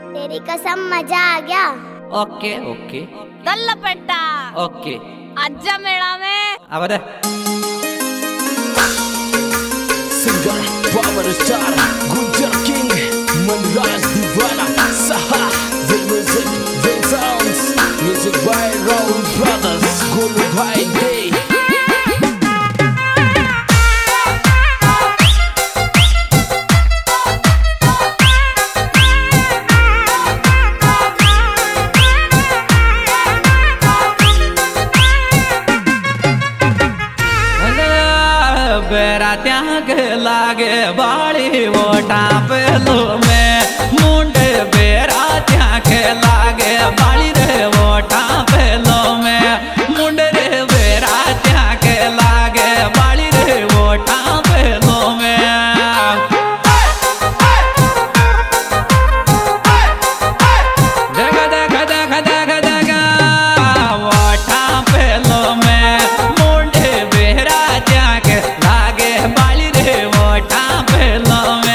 तेरी कसम मजा आ गया। ओके ओके गल्लपेट्टा ओके अज्जा मेळा में आवरे singer power star Gunjar king Manraj दीवाना सहा the music the sounds music by Raul Brothers Golu Bhai Day बेरा त्याग लागे बाड़ी वोटा पेलो में मुंडे बेरा त्याग लागे बाड़ी रे वोटा पेलो में मुंडे रे बेरा त्याग लागे बाड़ी रे वोटा पेलो में देखा देखा देखा देखा देखा वोटा पेलो में मुंडे बेरा त्याग लागे बाली रे वोटा पेलो में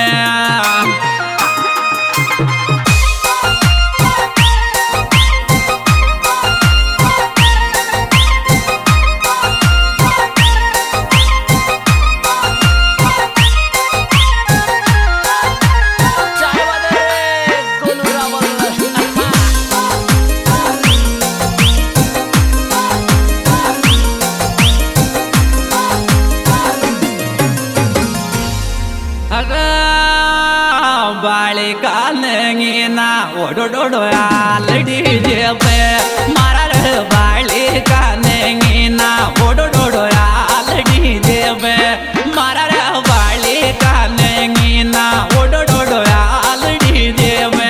बाली कालेंगी ना ओडो डोडो आलड़ी जेबे मारा रे बाली कालेंगी ना ओडो डोडो आलड़ी जेबे मारा रे बाली कालेंगी ना ओडो डोडो आलड़ी जेबे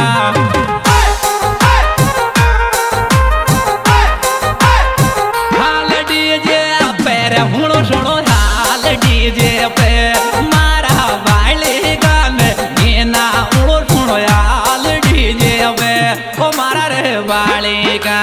आलड़ी जे पेरे हुणो सुणो आलड़ी जेबे मारा बाली काले ना उड़ो सुनो याल डीजे बे ओ मारा रे बाली का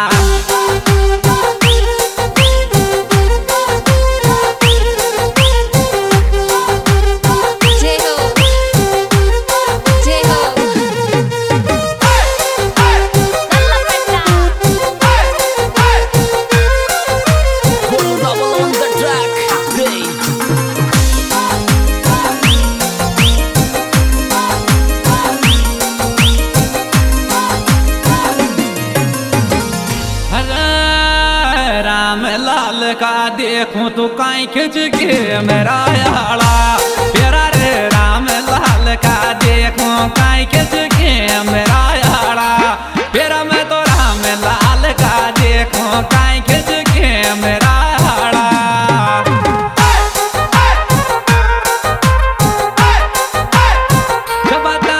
लाल का देखूं तो काई खिंच के मेरा याला प्यारा रे राम लाल का देखूं काई खिंच के मेरा याला प्यारा मैं तो राम लाल का देखूं काई खिंच के मेरा याला बता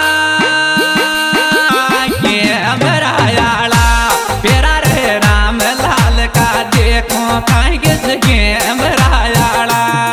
के मेरा याला प्यारा रे राम लाल का देखूं काई खिंच के मेरा याला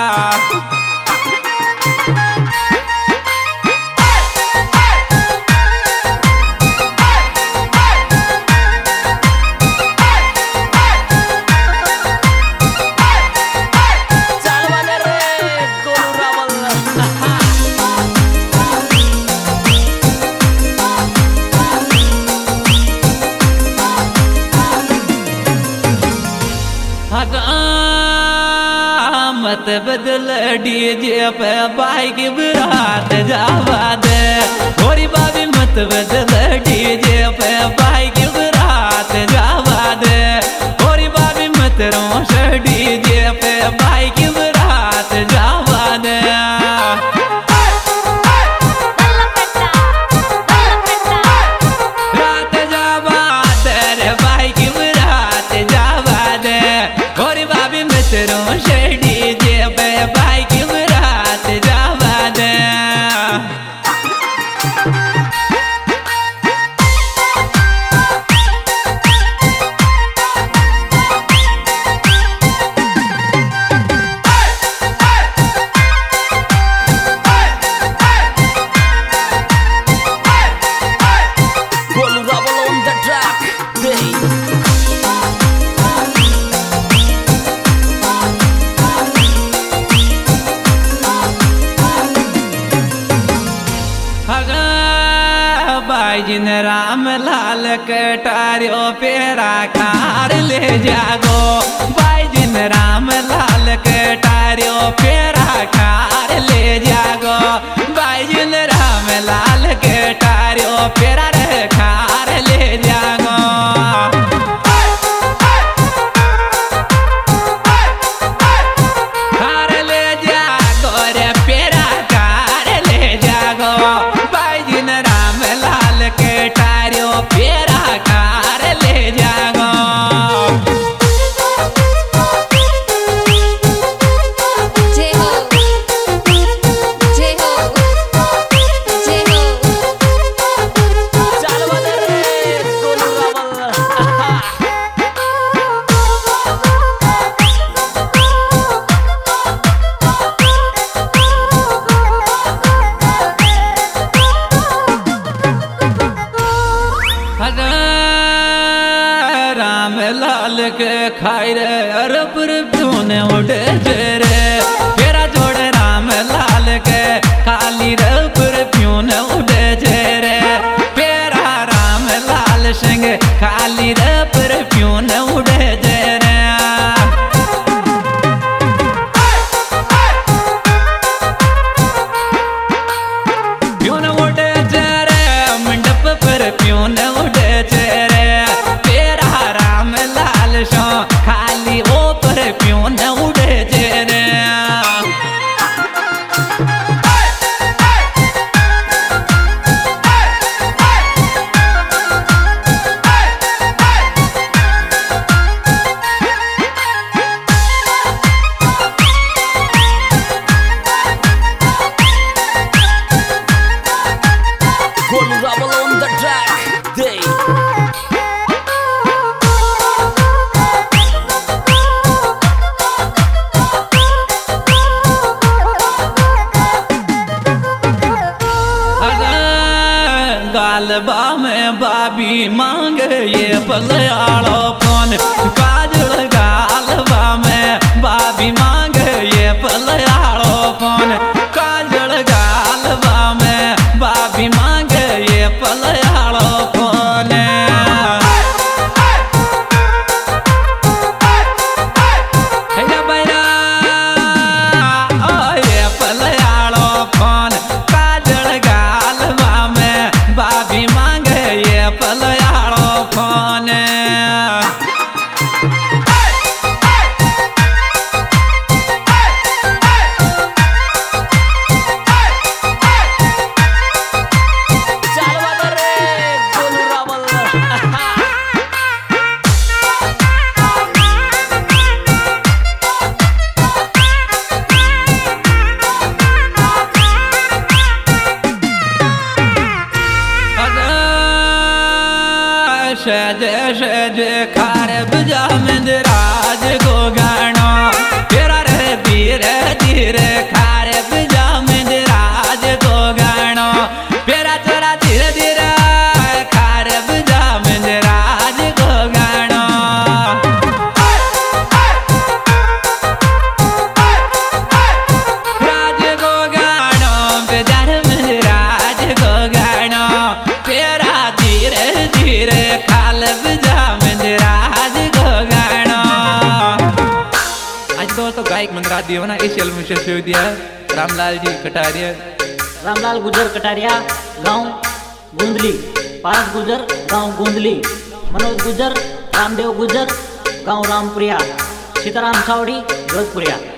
मत बदल डीजे पे बाइक बरात जावा दे थोड़ी बाबी मत बदल डीजे पे बाइक बरात जावा दे थोड़ी बाबी मत रोश डीजे पे बाइक बरात जावा दे रात जावा दे रे बाइक बरात जावा दे थोड़ी बाबी मत रोश डीजे पे बाइक बरात जावा दे बाईजिन राम लाल कटारियो पेरा खार ले जागो बाईजिन राम लाल कटारियो पेरा खार ले जागो बाईजिन राम लाल कटारियो पेरा रे खार ले जागो खार ले जागो रे पेरा खार ले जागो बाईजिन राम लाल कटारियो पेरा खार ले जागो जय हो जय हो जय हो चाल बदल रे गोलू रावल राम लाल के खाई रे अरपुर ने उड़े रे फेरा जोड़ राम लाल के खाली रपुर ने उड़े रे फेरा राम लाल सिंह खाली रपुर ने उड़े रे प्यून उड़े रे मंडप पर प्यून उड़े रे तेरा राम लाल शो खाली ऊपर प्यून उड़े रे Golden Rubble on the track. Day. गालबा में बाबी मांग ये पलयाड़ो फोन काजल गालबा में बाबी मांग ये पलयाड़ो फोन काजल गालबा में बाबी मांग ये पलयाड़ो फोन हे बैरा ओ ये पलयाड़ो फोन काजल गालबा में बाबी मांग ये पलयाड़ो फोन चाल बदल रे गोलू रावल शज शज खार बजा मंदराज को गानो तेरा रे धीरे धीरे खार बजा मंदराज को गानो तेरा चोरा धीरे धीरे खार बजा मंदराज को गानो राज को गानो बेजार मंदराज को गानो तेरा धीरे धीरे खाल बजा मंदराज को गानो आज तो गायक मंदराज दियो ना इस एल्बम में शेयर दिया रामलाल जी कटारिया रामलाल गुजर कटारिया गांव गुंदली पारस गुजर गांव गुंदली मनोज गुजर रामदेव गुजर गांव रामपुरिया सीताराम सावड़ी जोधपुरिया।